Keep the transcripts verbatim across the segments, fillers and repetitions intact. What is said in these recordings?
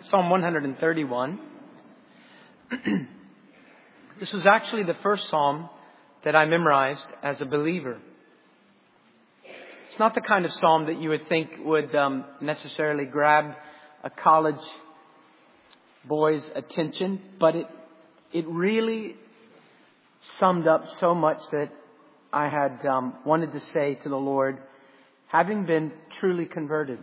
Psalm one thirty-one. This was actually the first psalm that I memorized as a believer. It's not the kind of psalm that you would think would um, necessarily grab a college boy's attention, but it it really summed up so much that I had um, wanted to say to the Lord, having been truly converted.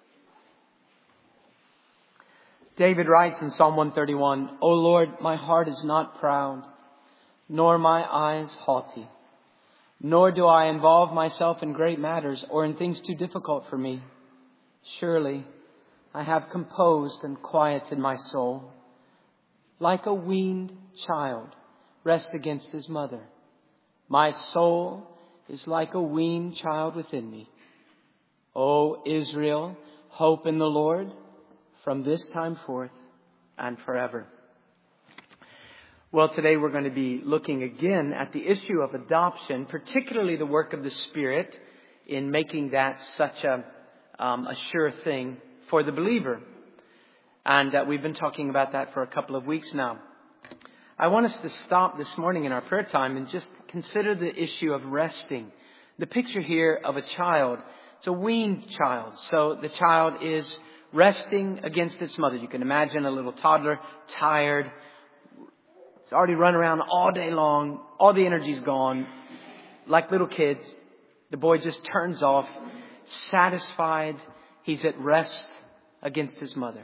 David writes in Psalm one thirty-one, O Lord, my heart is not proud, nor my eyes haughty, nor do I involve myself in great matters or in things too difficult for me. Surely I have composed and quieted my soul. Like a weaned child rests against his mother. My soul is like a weaned child within me. O Israel, hope in the Lord from this time forth and forever. Well, today we're going to be looking again at the issue of adoption, particularly the work of the Spirit in making that such a, um, a sure thing for the believer. And uh, we've been talking about that for a couple of weeks now. I want us to stop this morning in our prayer time and just consider the issue of resting. The picture here of a child. It's a weaned child. So the child is resting against its mother. You can imagine a little toddler, tired. It's already run around all day long. All the energy's gone. Like little kids, the boy just turns off, satisfied. He's at rest against his mother.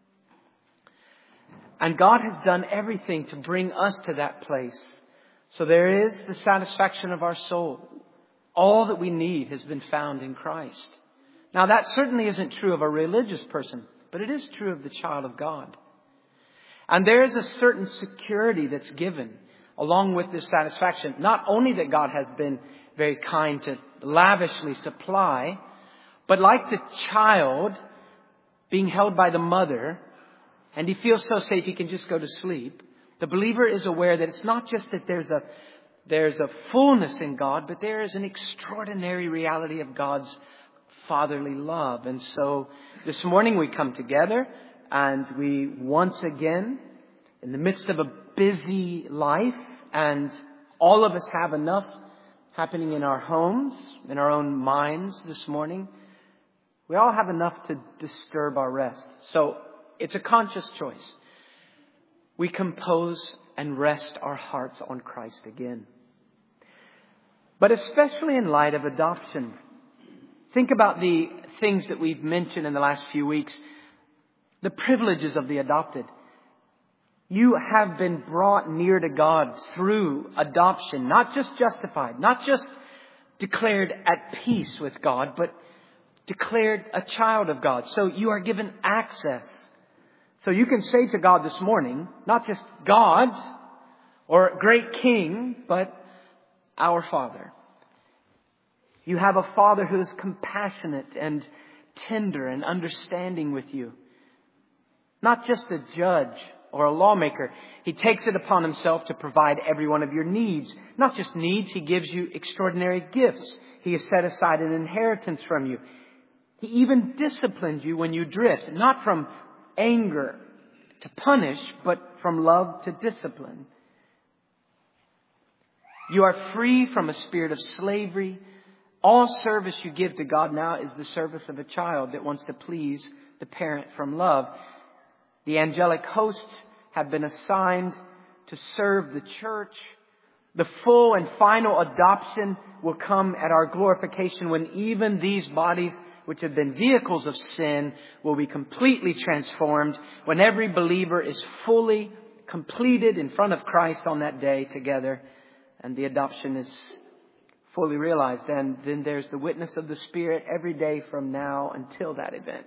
And God has done everything to bring us to that place. So there is the satisfaction of our soul. All that we need has been found in Christ. Now that certainly isn't true of a religious person, but it is true of the child of God. And there is a certain security that's given along with this satisfaction. Not only that God has been very kind to lavishly supply, but like the child being held by the mother, and he feels so safe he can just go to sleep. The believer is aware that it's not just that there's a there's a fullness in God, but there is an extraordinary reality of God's fatherly love. And so this morning we come together and we once again, in the midst of a busy life, and all of us have enough happening in our homes, in our own minds this morning, we all have enough to disturb our rest. So it's a conscious choice. We compose and rest our hearts on Christ again. But especially in light of adoption, think about the things that we've mentioned in the last few weeks. The privileges of the adopted. You have been brought near to God through adoption, not just justified, not just declared at peace with God, but declared a child of God. So you are given access. So you can say to God this morning, not just God or great King, but our Father. You have a Father who is compassionate and tender and understanding with you. Not just a judge or a lawmaker. He takes it upon himself to provide every one of your needs. Not just needs, he gives you extraordinary gifts. He has set aside an inheritance from you. He even disciplines you when you drift, not from anger to punish, but from love to discipline. You are free from a spirit of slavery. All service you give to God now is the service of a child that wants to please the parent from love. The angelic hosts have been assigned to serve the church. The full and final adoption will come at our glorification, when even these bodies, which have been vehicles of sin, will be completely transformed, when every believer is fully completed in front of Christ on that day together, and the adoption is fully realized. And then there's the witness of the Spirit every day from now until that event.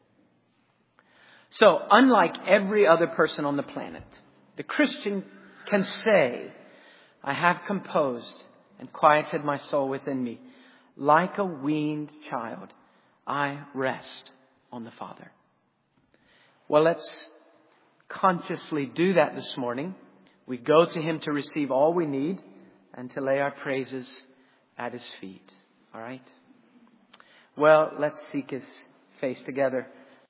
So, unlike every other person on the planet, the Christian can say, I have composed and quieted my soul within me. Like a weaned child, I rest on the Father. Well, let's consciously do that this morning. We go to Him to receive all we need and to lay our praises at His feet. All right? Well, let's seek His face together.